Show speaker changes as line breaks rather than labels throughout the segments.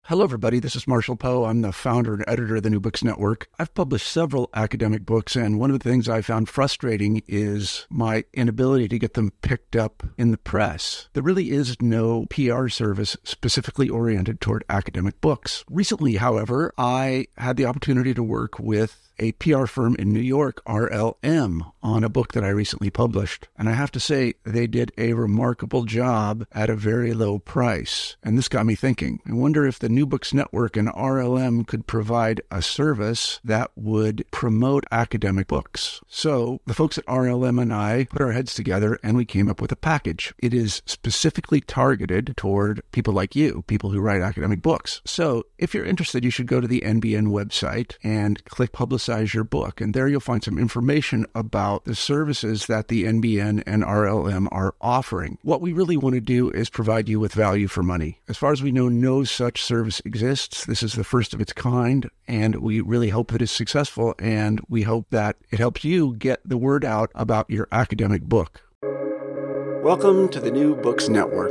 Hello, everybody. This is Marshall Poe. I'm the founder and editor of the New Books Network. I've published several academic books, and one of the things I found frustrating is my inability to get them picked up in the press. There really is no PR service specifically oriented toward academic books. Recently, however, I had the opportunity to work with a PR firm in New York, RLM, on a book that I recently published. And I have to say, they did a remarkable job at a very low price. And this got me thinking. I wonder if the New Books Network and RLM could provide a service that would promote academic books. So the folks at RLM and I put our heads together and we came up with a package. It is specifically targeted toward people like you, people who write academic books. So if you're interested, you should go to the NBN website and click Publicize Your Book. And there you'll find some information about the services that the NBN and RLM are offering. What we really want to do is provide you with value for money. As far as we know, no such service exists. This is the first of its kind, and we really hope that it's successful, and we hope that it helps you get the word out about your academic book. Welcome to the New Books Network.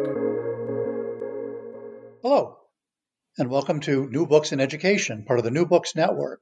Hello, and welcome to New Books in Education, part of the New Books Network.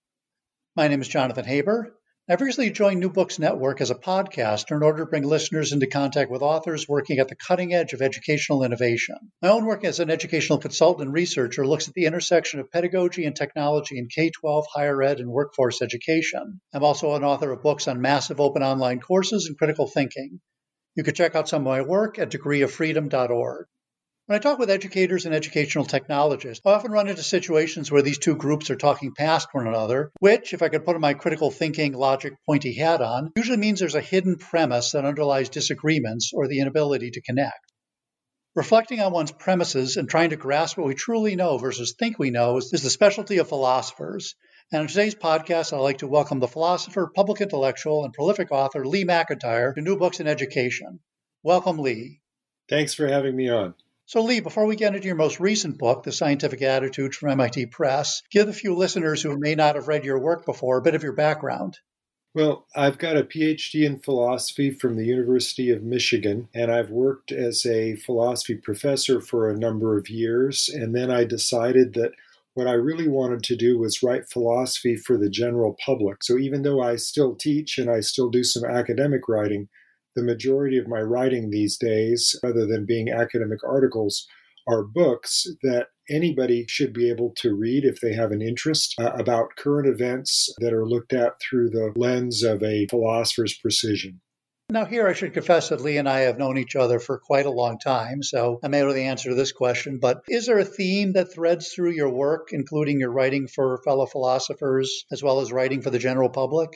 My name is Jonathan Haber. I've recently joined New Books Network as a podcaster in order to bring listeners into contact with authors working at the cutting edge of educational innovation. My own work as an educational consultant and researcher looks at the intersection of pedagogy and technology in K-12, higher ed, and workforce education. I'm also an author of books on massive open online courses and critical thinking. You can check out some of my work at degreeoffreedom.org. When I talk with educators and educational technologists, I often run into situations where these two groups are talking past one another, which, if I could put my critical thinking, logic, pointy hat on, usually means there's a hidden premise that underlies disagreements or the inability to connect. Reflecting on one's premises and trying to grasp what we truly know versus think we know is the specialty of philosophers. And in today's podcast, I'd like to welcome the philosopher, public intellectual, and prolific author Lee McIntyre to New Books in Education. Welcome, Lee.
Thanks for having me on.
So, Lee, before we get into your most recent book, The Scientific Attitudes from MIT Press, give a few listeners who may not have read your work before a bit of your background.
Well, I've got a PhD in philosophy from the University of Michigan, and I've worked as a philosophy professor for a number of years. And then I decided that what I really wanted to do was write philosophy for the general public. So even though I still teach and I still do some academic writing, the majority of my writing these days, rather than being academic articles, are books that anybody should be able to read if they have an interest about current events that are looked at through the lens of a philosopher's precision.
Now here I should confess that Lee and I have known each other for quite a long time, so I may know the answer to this question, but is there a theme that threads through your work, including your writing for fellow philosophers, as well as writing for the general public?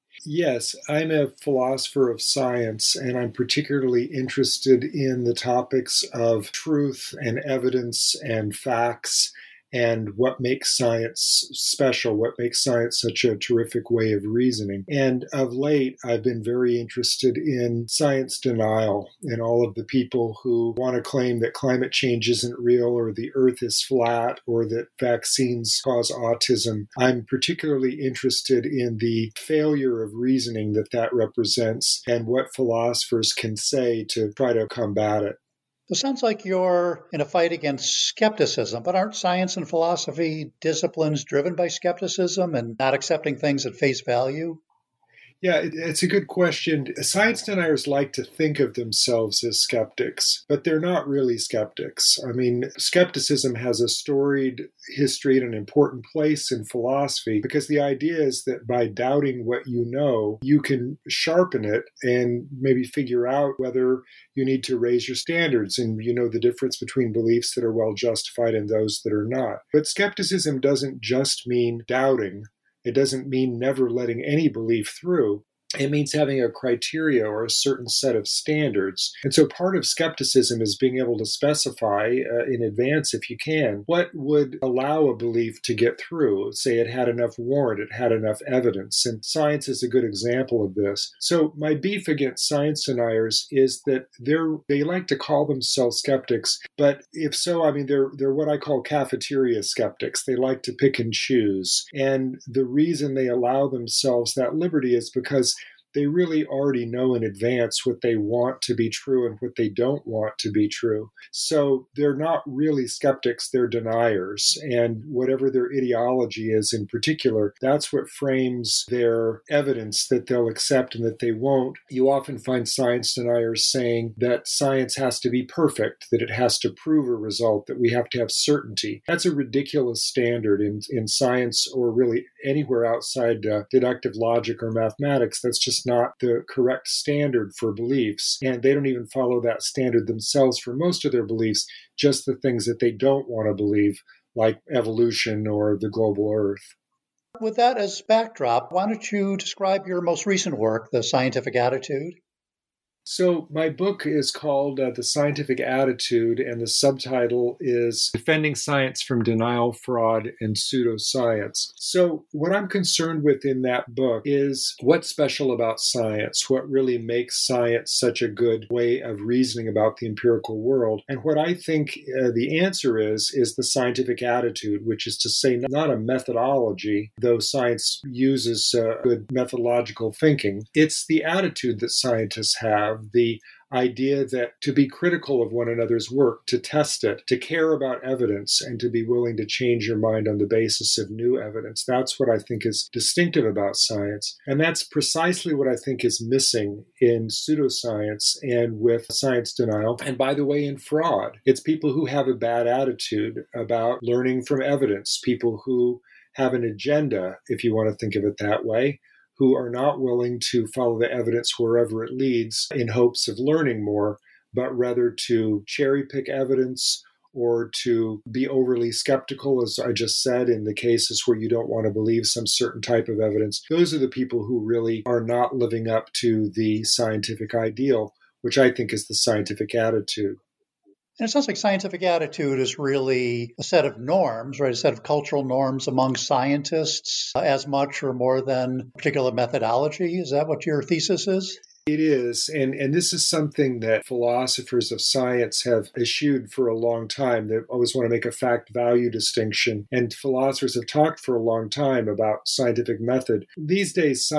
Yes, I'm a philosopher of science, and I'm particularly interested in the topics of truth and evidence and facts and what makes science special, what makes science such a terrific way of reasoning. And of late, I've been very interested in science denial and all of the people who want to claim that climate change isn't real or the earth is flat or that vaccines cause autism. I'm particularly interested in the failure of reasoning that represents and what philosophers can say to try to combat it.
It sounds like you're in a fight against skepticism, but aren't science and philosophy disciplines driven by skepticism and not accepting things at face value?
Yeah, it's a good question. Science deniers like to think of themselves as skeptics, but they're not really skeptics. I mean, skepticism has a storied history and an important place in philosophy because the idea is that by doubting what you know, you can sharpen it and maybe figure out whether you need to raise your standards and you know the difference between beliefs that are well justified and those that are not. But skepticism doesn't just mean doubting. It doesn't mean never letting any belief through. It means having a criteria or a certain set of standards. And so part of skepticism is being able to specify in advance, if you can, what would allow a belief to get through. Say it had enough warrant, it had enough evidence. And science is a good example of this. So my beef against science deniers is that they like to call themselves skeptics, but if so, I mean, they're what I call cafeteria skeptics. They like to pick and choose. And the reason they allow themselves that liberty is because they really already know in advance what they want to be true and what they don't want to be true. So they're not really skeptics, they're deniers. And whatever their ideology is in particular, that's what frames their evidence that they'll accept and that they won't. You often find science deniers saying that science has to be perfect, that it has to prove a result, that we have to have certainty. That's a ridiculous standard in science or really anywhere outside deductive logic or mathematics. That's just not the correct standard for beliefs. And they don't even follow that standard themselves for most of their beliefs, just the things that they don't want to believe, like evolution or the global Earth.
With that as backdrop, why don't you describe your most recent work, The Scientific Attitude?
So my book is called The Scientific Attitude, and the subtitle is Defending Science from Denial, Fraud, and Pseudoscience. So what I'm concerned with in that book is what's special about science, what really makes science such a good way of reasoning about the empirical world. And what I think the answer is the scientific attitude, which is to say not a methodology, though science uses good methodological thinking. It's the attitude that scientists have, the idea that to be critical of one another's work, to test it, to care about evidence, and to be willing to change your mind on the basis of new evidence. That's what I think is distinctive about science. And that's precisely what I think is missing in pseudoscience and with science denial. And by the way, in fraud, it's people who have a bad attitude about learning from evidence, people who have an agenda, if you want to think of it that way, who are not willing to follow the evidence wherever it leads in hopes of learning more, but rather to cherry pick evidence or to be overly skeptical, as I just said, in the cases where you don't want to believe some certain type of evidence. Those are the people who really are not living up to the scientific ideal, which I think is the scientific attitude.
And it sounds like scientific attitude is really a set of norms, right? A set of cultural norms among scientists as much or more than a particular methodology. Is that what your thesis is?
It is, and this is something that philosophers of science have eschewed for a long time. They always want to make a fact-value distinction, and philosophers have talked for a long time about scientific method. These days,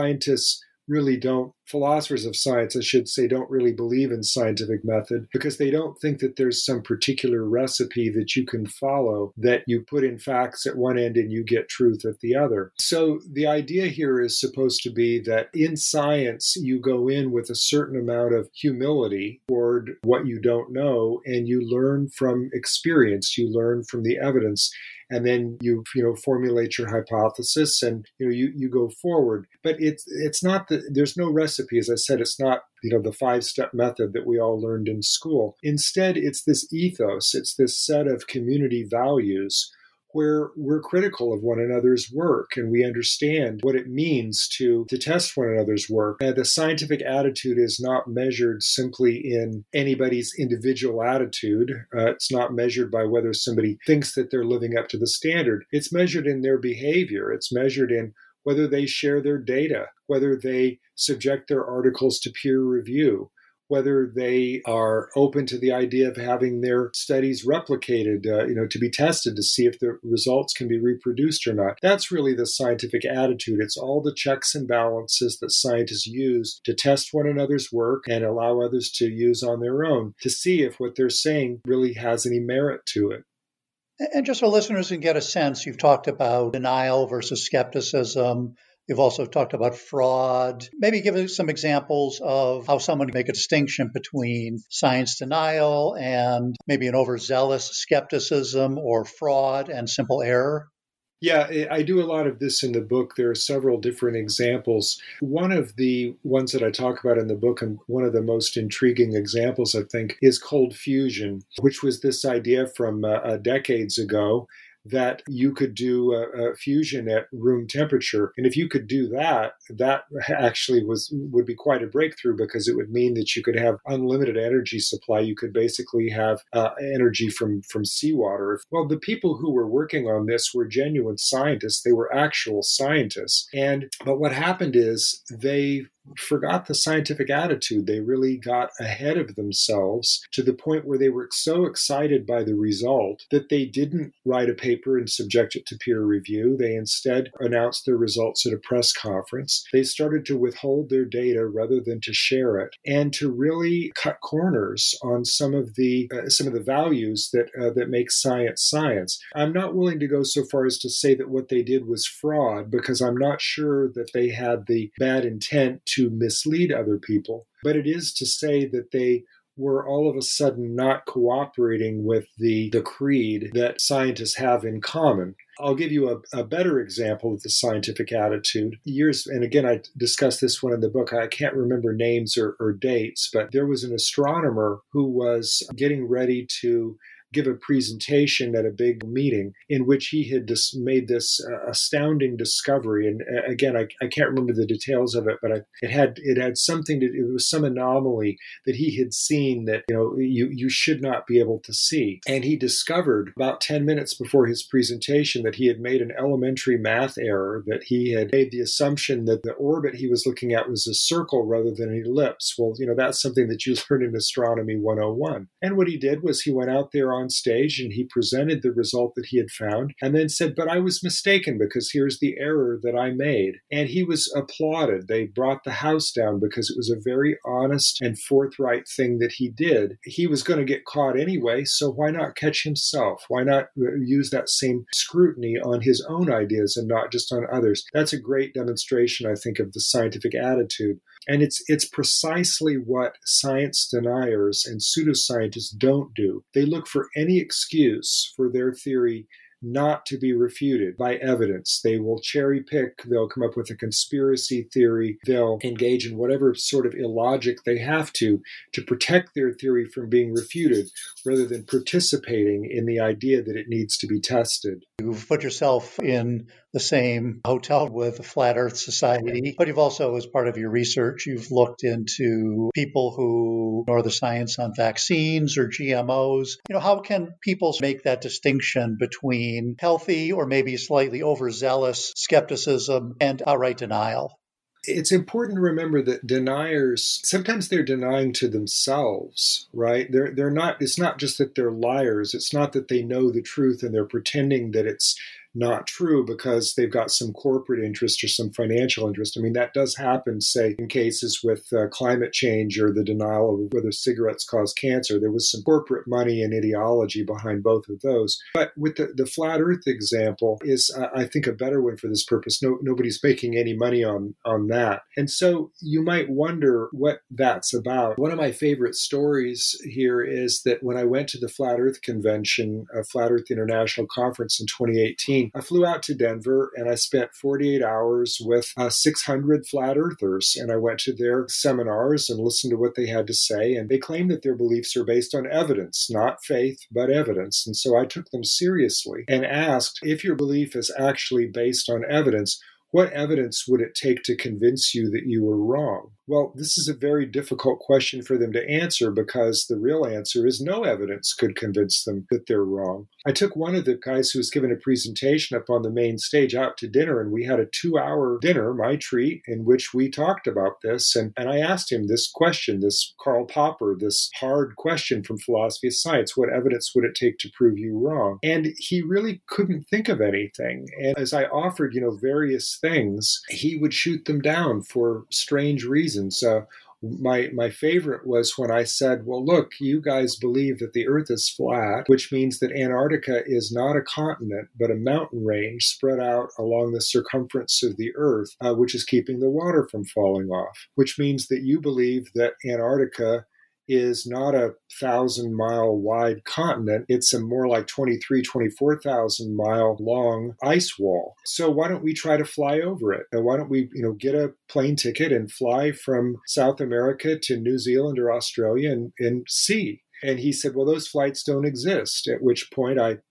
philosophers of science, I should say, don't really believe in scientific method because they don't think that there's some particular recipe that you can follow, that you put in facts at one end and you get truth at the other. So the idea here is supposed to be that in science, you go in with a certain amount of humility toward what you don't know, and you learn from experience, you learn from the evidence. And then you formulate your hypothesis, and you go forward. But it's not that there's no recipe. As I said, it's not the 5-step method that we all learned in school. Instead, it's this ethos. It's this set of community values where we're critical of one another's work and we understand what it means to test one another's work. And the scientific attitude is not measured simply in anybody's individual attitude. It's not measured by whether somebody thinks that they're living up to the standard. It's measured in their behavior. It's measured in whether they share their data, whether they subject their articles to peer review, whether they are open to the idea of having their studies replicated, to be tested to see if the results can be reproduced or not. That's really the scientific attitude. It's all the checks and balances that scientists use to test one another's work and allow others to use on their own to see if what they're saying really has any merit to it.
And just so listeners can get a sense, you've talked about denial versus skepticism. You've also talked about fraud. Maybe give us some examples of how someone can make a distinction between science denial and maybe an overzealous skepticism or fraud and simple error.
Yeah, I do a lot of this in the book. There are several different examples. One of the ones that I talk about in the book, and one of the most intriguing examples, I think, is cold fusion, which was this idea from decades ago that you could do a fusion at room temperature. And if you could do that, that actually would be quite a breakthrough because it would mean that you could have unlimited energy supply. You could basically have energy from seawater. Well, the people who were working on this were genuine scientists. They were actual scientists. But what happened is they forgot the scientific attitude. They really got ahead of themselves to the point where they were so excited by the result that they didn't write a paper and subject it to peer review. They instead announced their results at a press conference. They started to withhold their data rather than to share it, and to really cut corners on some of the values that make science science. I'm not willing to go so far as to say that what they did was fraud, because I'm not sure that they had the bad intent to mislead other people. But it is to say that they were all of a sudden not cooperating with the creed that scientists have in common. I'll give you a better example of the scientific attitude. And again, I discussed this one in the book. I can't remember names or dates, but there was an astronomer who was getting ready to give a presentation at a big meeting in which he had just made this astounding discovery. And again, I can't remember the details of it, but it had something it was some anomaly that he had seen that, you should not be able to see. And he discovered about 10 minutes before his presentation that he had made an elementary math error, that he had made the assumption that the orbit he was looking at was a circle rather than an ellipse. Well, that's something that you learn in Astronomy 101. And what he did was he went out there on stage and he presented the result that he had found and then said, but I was mistaken because here's the error that I made. And he was applauded. They brought the house down because it was a very honest and forthright thing that he did. He was going to get caught anyway, so why not catch himself? Why not use that same scrutiny on his own ideas and not just on others? That's a great demonstration, I think, of the scientific attitude. And it's precisely what science deniers and pseudoscientists don't do. They look for any excuse for their theory not to be refuted by evidence. They will cherry pick, they'll come up with a conspiracy theory, they'll engage in whatever sort of illogic they have to protect their theory from being refuted, rather than participating in the idea that it needs to be tested.
You've put yourself in the same hotel with the Flat Earth Society, but you've also, as part of your research, you've looked into people who ignore the science on vaccines or GMOs. How can people make that distinction between healthy or maybe slightly overzealous skepticism and outright denial?
It's important to remember that deniers, sometimes they're denying to themselves, right? They're not, it's not just that they're liars. It's not that they know the truth and they're pretending that it's not true because they've got some corporate interest or some financial interest. I mean, that does happen, say, in cases with climate change or the denial of whether cigarettes cause cancer. There was some corporate money and ideology behind both of those. But with the flat Earth example is, I think, a better one for this purpose. Nobody's making any money on that. And so you might wonder what that's about. One of my favorite stories here is that when I went to the Flat Earth Convention, Flat Earth International Conference in 2018, I flew out to Denver and I spent 48 hours with 600 flat earthers. And I went to their seminars and listened to what they had to say. And they claim that their beliefs are based on evidence, not faith, but evidence. And so I took them seriously and asked, if your belief is actually based on evidence, what evidence would it take to convince you that you were wrong? Well, this is a very difficult question for them to answer because the real answer is no evidence could convince them that they're wrong. I took one of the guys who was giving a presentation up on the main stage out to dinner, and we had a 2-hour dinner, my treat, in which we talked about this. And I asked him this question, this Karl Popper, this hard question from Philosophy of Science: what evidence would it take to prove you wrong? And he really couldn't think of anything. And as I offered, various things, he would shoot them down for strange reasons. My favorite was when I said, well, look, you guys believe that the Earth is flat, which means that Antarctica is not a continent, but a mountain range spread out along the circumference of the Earth, which is keeping the water from falling off, which means that you believe that Antarctica is not a 1,000-mile wide continent. It's a more like 24,000 mile long ice wall. So why don't we try to fly over it? And why don't we, get a plane ticket and fly from South America to New Zealand or Australia and see? And he said, well, those flights don't exist, at which point I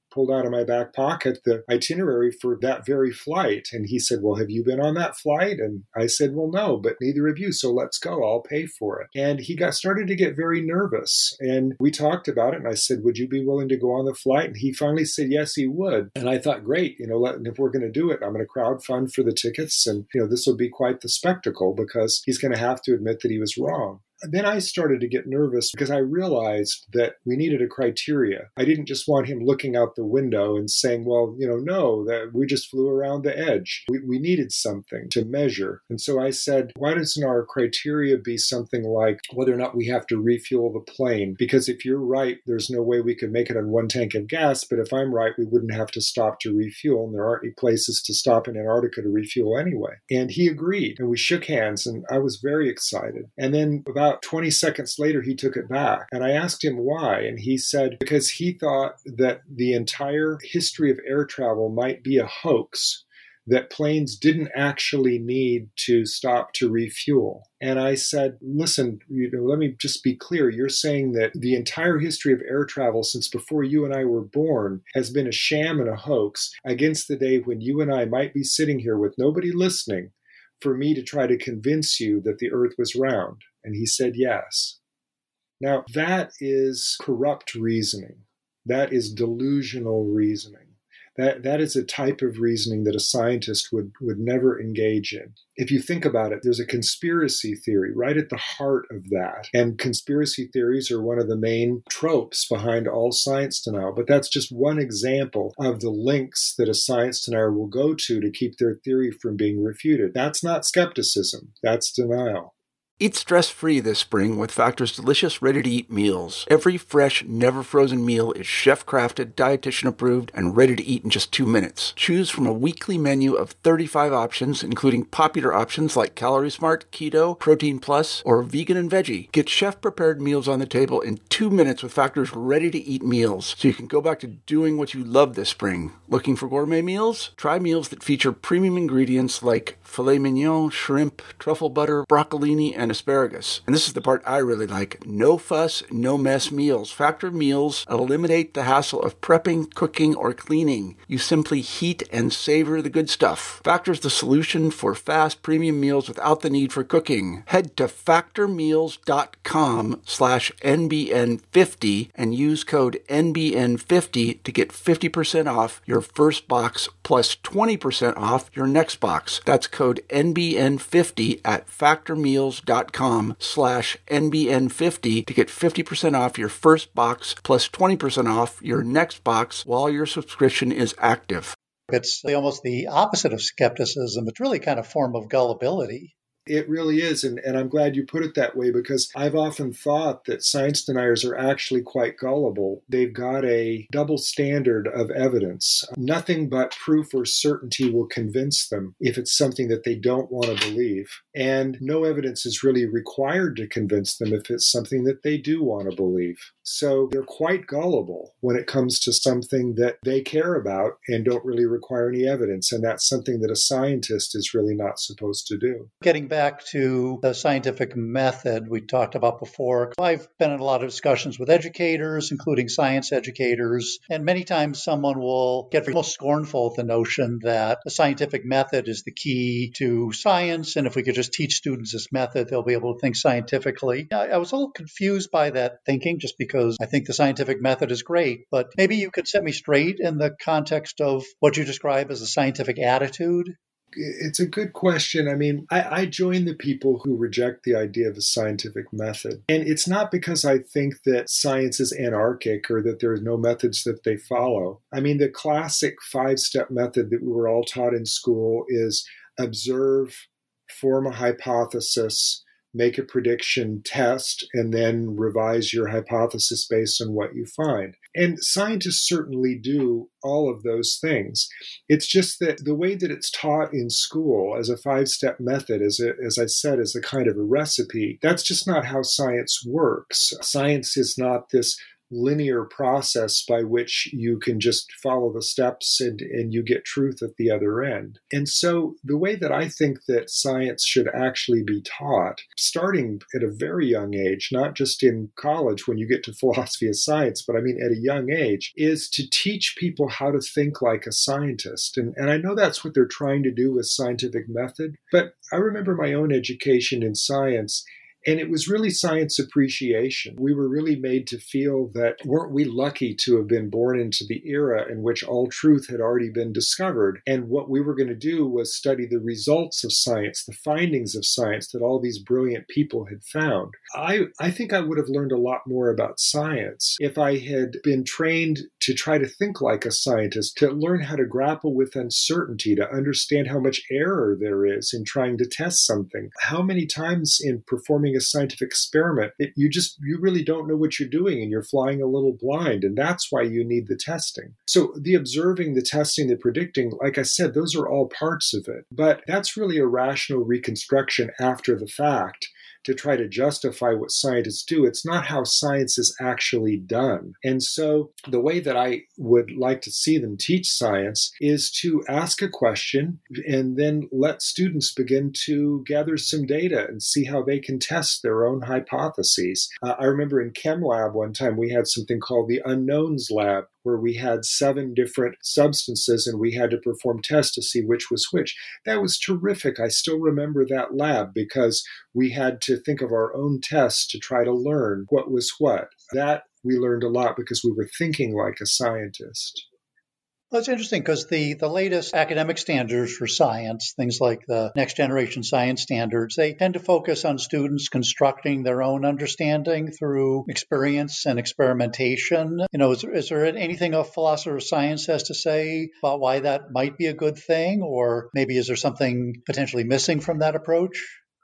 pulled out of my back pocket the itinerary for that very flight. And he said, well, have you been on that flight? And I said, well, no, but neither have you. So let's go. I'll pay for it. And he started to get very nervous. And we talked about it. And I said, would you be willing to go on the flight? And he finally said, yes, he would. And I thought, great, if we're going to do it, I'm going to crowdfund for the tickets. And, this will be quite the spectacle because he's going to have to admit that he was wrong. Then I started to get nervous because I realized that we needed a criteria. I didn't just want him looking out the window and saying, well, no, that we just flew around the edge. We needed something to measure. And so I said, why doesn't our criteria be something like whether or not we have to refuel the plane? Because if you're right, there's no way we could make it on one tank of gas. But if I'm right, we wouldn't have to stop to refuel. And there aren't any places to stop in Antarctica to refuel anyway. And he agreed. And we shook hands. And I was very excited. And then about 20 seconds later, he took it back. And I asked him why. And he said, because he thought that the entire history of air travel might be a hoax, that planes didn't actually need to stop to refuel. And I said, listen, let me just be clear. You're saying that the entire history of air travel since before you and I were born has been a sham and a hoax against the day when you and I might be sitting here with nobody listening for me to try to convince you that the earth was round. And he said, yes. Now, that is corrupt reasoning. That is delusional reasoning. That is a type of reasoning that a scientist would never engage in. If you think about it, there's a conspiracy theory right at the heart of that. And conspiracy theories are one of the main tropes behind all science denial. But that's just one example of the links that a science denier will go to keep their theory from being refuted. That's not skepticism. That's denial.
Eat stress-free this spring with Factor's delicious, ready-to-eat meals. Every fresh, never-frozen meal is chef-crafted, dietitian-approved, and ready to eat in just 2 minutes. Choose from a weekly menu of 35 options, including popular options like Calorie Smart, Keto, Protein Plus, or Vegan and Veggie. Get chef-prepared meals on the table in 2 minutes with Factor's ready-to-eat meals, so you can go back to doing what you love this spring. Looking for gourmet meals? Try meals that feature premium ingredients like filet mignon, shrimp, truffle butter, broccolini, and asparagus. And this is the part I really like. No fuss, no mess meals. Factor meals eliminate the hassle of prepping, cooking, or cleaning. You simply heat and savor the good stuff. Factor's the solution for fast premium meals without the need for cooking. Head to factormeals.com/NBN50 and use code NBN50 to get 50% off your first box plus 20% off your next box. That's code NBN50 at factormeals.com/NBN50 to get 50% off your first box plus 20% off your next box while your subscription is active.
It's almost the opposite of skepticism. It's really kind of a form of gullibility.
It really is, and I'm glad you put it that way, because I've often thought that science deniers are actually quite gullible. They've got a double standard of evidence. Nothing but proof or certainty will convince them if it's something that they don't want to believe. And no evidence is really required to convince them if it's something that they do want to believe. So they're quite gullible when it comes to something that they care about and don't really require any evidence. And that's something that a scientist is really not supposed to do.
Getting back to the scientific method we talked about before, I've been in a lot of discussions with educators, including science educators, and many times someone will get almost scornful at the notion that the scientific method is the key to science, and if we could just teach students this method, they'll be able to think scientifically. I was a little confused by that thinking, just because I think the scientific method is great, but maybe you could set me straight in the context of what you describe as a scientific attitude.
It's a good question. I mean, I join the people who reject the idea of a scientific method. And it's not because I think that science is anarchic or that there are no methods that they follow. I mean, the classic 5-step method that we were all taught in school is observe, form a hypothesis, make a prediction, test, and then revise your hypothesis based on what you find. And scientists certainly do all of those things. It's just that the way that it's taught in school as a 5-step method, as I said, as a kind of a recipe, that's just not how science works. Science is not this linear process by which you can just follow the steps and you get truth at the other end. And so the way that I think that science should actually be taught, starting at a very young age, not just in college when you get to philosophy of science, but I mean at a young age, is to teach people how to think like a scientist. And I know that's what they're trying to do with scientific method, but I remember my own education in science. And it was really science appreciation. We were really made to feel that weren't we lucky to have been born into the era in which all truth had already been discovered. And what we were going to do was study the results of science, the findings of science that all these brilliant people had found. I think I would have learned a lot more about science if I had been trained to try to think like a scientist, to learn how to grapple with uncertainty, to understand how much error there is in trying to test something. How many times in performing a scientific experiment, you really don't know what you're doing and you're flying a little blind, and that's why you need the testing. So the observing, the testing, the predicting, like I said, those are all parts of it. But that's really a rational reconstruction after the fact to try to justify what scientists do. It's not how science is actually done. And so the way that I would like to see them teach science is to ask a question and then let students begin to gather some data and see how they can test their own hypotheses. I remember in Chem Lab one time we had something called the Unknowns Lab, where we had 7 different substances and we had to perform tests to see which was which. That was terrific. I still remember that lab because we had to think of our own tests to try to learn what was what. That we learned a lot because we were thinking like a scientist.
Well, it's interesting because the latest academic standards for science, things like the Next Generation Science Standards, they tend to focus on students constructing their own understanding through experience and experimentation. Is there anything a philosopher of science has to say about why that might be a good thing? Or maybe is there something potentially missing from that approach?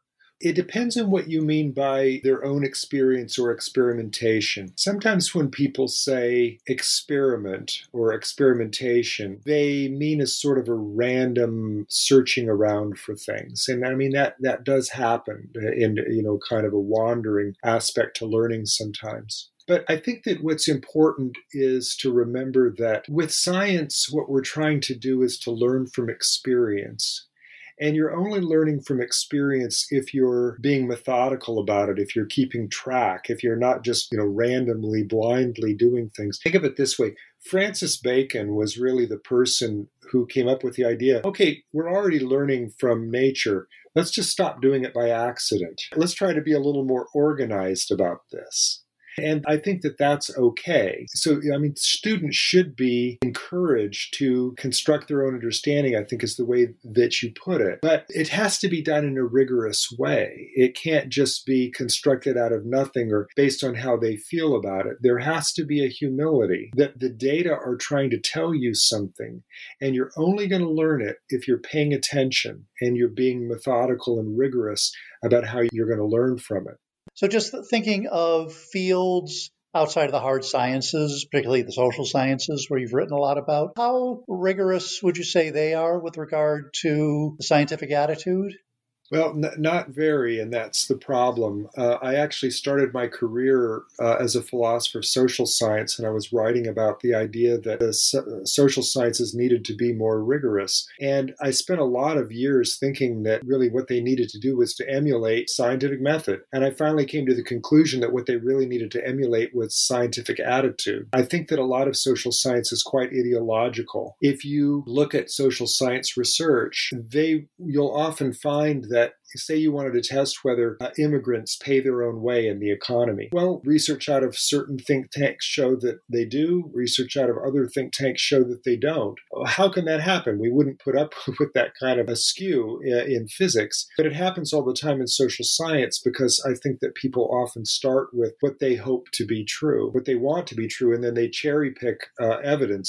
It depends on what you mean by their own experience or experimentation. Sometimes when people say experiment or experimentation, they mean a sort of a random searching around for things. And I mean, that does happen in, kind of a wandering aspect to learning sometimes. But I think that what's important is to remember that with science, what we're trying to do is to learn from experience. And you're only learning from experience if you're being methodical about it, if you're keeping track, if you're not just, randomly, blindly doing things. Think of it this way. Francis Bacon was really the person who came up with the idea, okay, we're already learning from nature. Let's just stop doing it by accident. Let's try to be a little more organized about this. And I think that that's okay. So, students should be encouraged to construct their own understanding, I think is the way that you put it. But it has to be done in a rigorous way. It can't just be constructed out of nothing or based on how they feel about it. There has to be a humility that the data are trying to tell you something, and you're only going to learn it if you're paying attention and you're being methodical and rigorous about how you're going to learn from it.
So just thinking of fields outside of the hard sciences, particularly the social sciences where you've written a lot about, how rigorous would you say they are with regard to the scientific attitude?
Well, not very, and that's the problem. I actually started my career as a philosopher of social science, and I was writing about the idea that the social sciences needed to be more rigorous. And I spent a lot of years thinking that really what they needed to do was to emulate scientific method. And I finally came to the conclusion that what they really needed to emulate was scientific attitude. I think that a lot of social science is quite ideological. If you look at social science research, you'll often find that say you wanted to test whether immigrants pay their own way in the economy. Well, research out of certain think tanks show that they do. Research out of other think tanks show that they don't. How can that happen? We wouldn't put up with that kind of a skew in physics, but it happens all the time in social science because I think that people often start with what they hope to be true, what they want to be true, and then they cherry pick evidence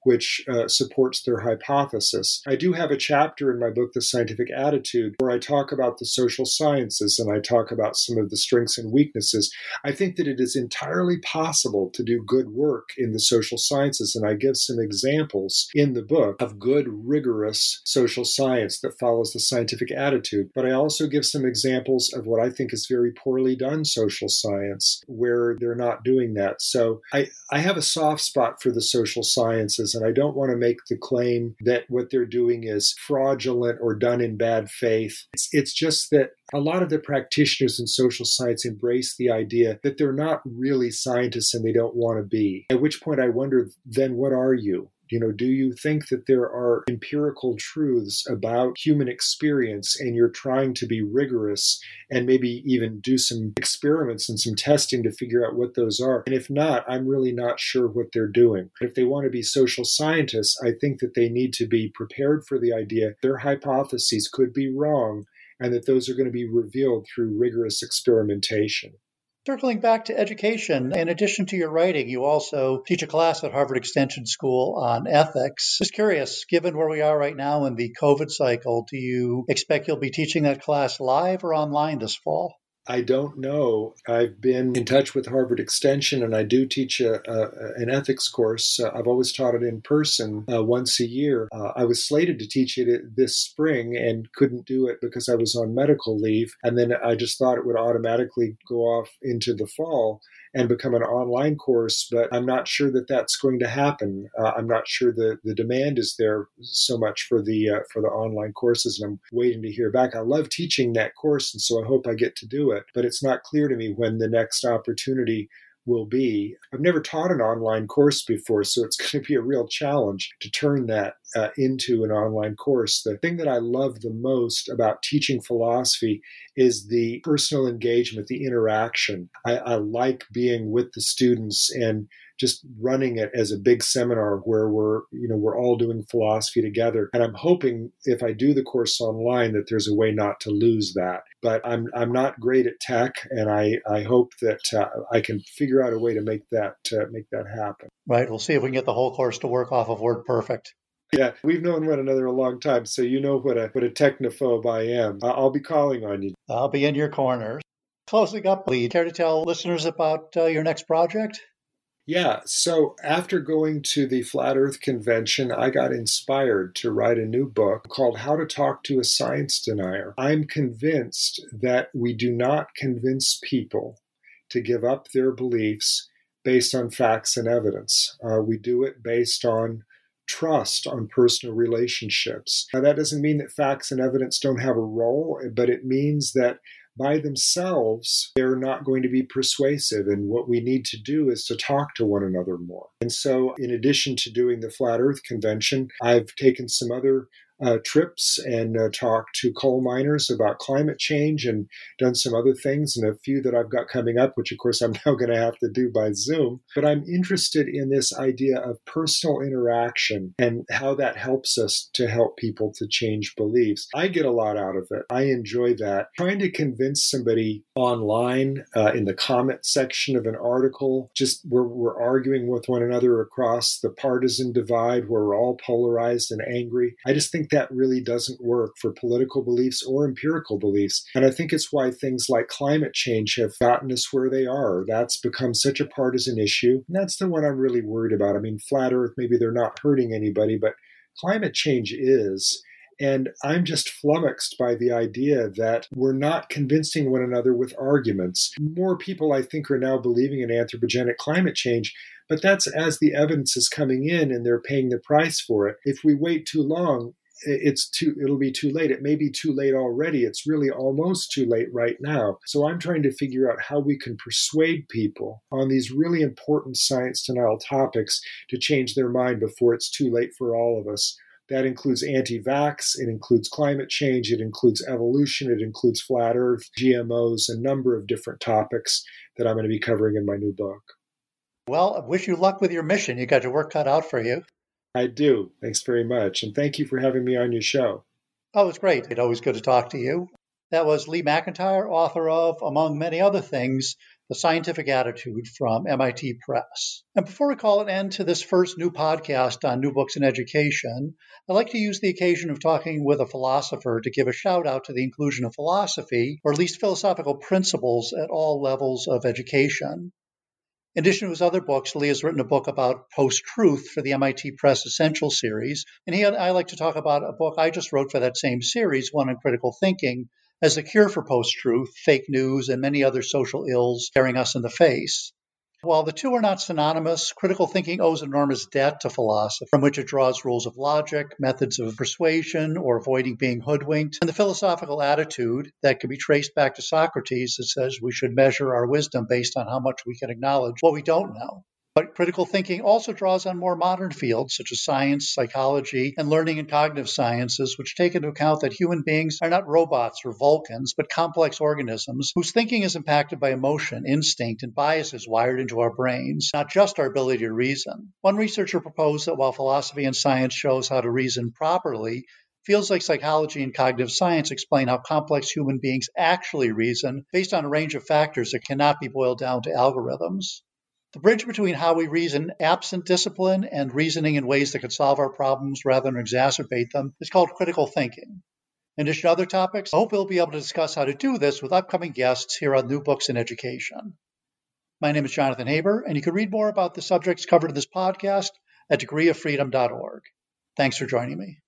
which supports their hypothesis. I do have a chapter in my book, The Scientific Attitude, where I talk about the social sciences and I talk about some of the strengths and weaknesses. I think that it is entirely possible to do good work in the social sciences, and I give some examples in the book of good, rigorous social science that follows the scientific attitude. But I also give some examples of what I think is very poorly done social science, where they're not doing that. So I have a soft spot for the social sciences, and I don't want to make the claim that what they're doing is fraudulent or done in bad faith. It's just that a lot of the practitioners in social science embrace the idea that they're not really scientists and they don't want to be. At which point I wonder, then what are you? Do you think that there are empirical truths about human experience and you're trying to be rigorous and maybe even do some experiments and some testing to figure out what those are? And if not, I'm really not sure what they're doing. But if they want to be social scientists, I think that they need to be prepared for the idea their hypotheses could be wrong and that those are going to be revealed through rigorous experimentation.
Circling back to education, in addition to your writing, you also teach a class at Harvard Extension School on ethics. Just curious, given where we are right now in the COVID cycle, do you expect you'll be teaching that class live or online this fall?
I don't know. I've been in touch with Harvard Extension, and I do teach an ethics course. I've always taught it in person once a year. I was slated to teach it this spring and couldn't do it because I was on medical leave. And then I just thought it would automatically go off into the fall and become an online course, but I'm not sure that that's going to happen. I'm not sure the demand is there so much for the online courses, and I'm waiting to hear back. I love teaching that course, and so I hope I get to do it, but it's not clear to me when the next opportunity will be. I've never taught an online course before, so it's going to be a real challenge to turn that into an online course. The thing that I love the most about teaching philosophy is the personal engagement, the interaction. I like being with the students and just running it as a big seminar where we're all doing philosophy together. And I'm hoping if I do the course online that there's a way not to lose that. But I'm not great at tech, and I hope that I can figure out a way to make that happen.
Right. We'll see if we can get the whole course to work off of WordPerfect.
Yeah, we've known one another a long time, so you know what a technophobe I am. I'll be calling on you.
I'll be in your corner. Closing up, Lee, care to tell listeners about your next project?
Yeah, so after going to the Flat Earth Convention, I got inspired to write a new book called How to Talk to a Science Denier. I'm convinced that we do not convince people to give up their beliefs based on facts and evidence. We do it based on trust, on personal relationships. Now, that doesn't mean that facts and evidence don't have a role, but it means that by themselves, they're not going to be persuasive. And what we need to do is to talk to one another more. And so in addition to doing the Flat Earth Convention, I've taken some other trips and talked to coal miners about climate change and done some other things, and a few that I've got coming up, which of course I'm now going to have to do by Zoom. But I'm interested in this idea of personal interaction and how that helps us to help people to change beliefs. I get a lot out of it. I enjoy that. Trying to convince somebody online in the comment section of an article, just where we're arguing with one another across the partisan divide, where we're all polarized and angry. I just think that really doesn't work for political beliefs or empirical beliefs. And I think it's why things like climate change have gotten us where they are. That's become such a partisan issue. And that's the one I'm really worried about. I mean, flat Earth, maybe they're not hurting anybody, but climate change is. And I'm just flummoxed by the idea that we're not convincing one another with arguments. More people, I think, are now believing in anthropogenic climate change, but that's as the evidence is coming in and they're paying the price for it. If we wait too long, it'll be too late. It may be too late already. It's really almost too late right now. So I'm trying to figure out how we can persuade people on these really important science denial topics to change their mind before it's too late for all of us. That includes anti-vax, it includes climate change, it includes evolution, it includes flat Earth, GMOs, a number of different topics that I'm going to be covering in my new book.
Well, I wish you luck with your mission. You got your work cut out for you.
I do. Thanks very much. And thank you for having me on your show.
Oh, it's great. It's always good to talk to you. That was Lee McIntyre, author of, among many other things, The Scientific Attitude from MIT Press. And before we call an end to this first new podcast on New Books in Education, I'd like to use the occasion of talking with a philosopher to give a shout out to the inclusion of philosophy, or at least philosophical principles, at all levels of education. In addition to his other books, Lee has written a book about post-truth for the MIT Press Essential series, and he and I like to talk about a book I just wrote for that same series, one on critical thinking, as the cure for post-truth, fake news, and many other social ills staring us in the face. While the two are not synonymous, critical thinking owes enormous debt to philosophy, from which it draws rules of logic, methods of persuasion, or avoiding being hoodwinked, and the philosophical attitude that can be traced back to Socrates that says we should measure our wisdom based on how much we can acknowledge what we don't know. But critical thinking also draws on more modern fields such as science, psychology, and learning and cognitive sciences, which take into account that human beings are not robots or Vulcans, but complex organisms whose thinking is impacted by emotion, instinct, and biases wired into our brains, not just our ability to reason. One researcher proposed that while philosophy and science shows how to reason properly, fields like psychology and cognitive science explain how complex human beings actually reason based on a range of factors that cannot be boiled down to algorithms. The bridge between how we reason absent discipline and reasoning in ways that could solve our problems rather than exacerbate them is called critical thinking. In addition to other topics, I hope we'll be able to discuss how to do this with upcoming guests here on New Books in Education. My name is Jonathan Haber, and you can read more about the subjects covered in this podcast at degreeoffreedom.org. Thanks for joining me.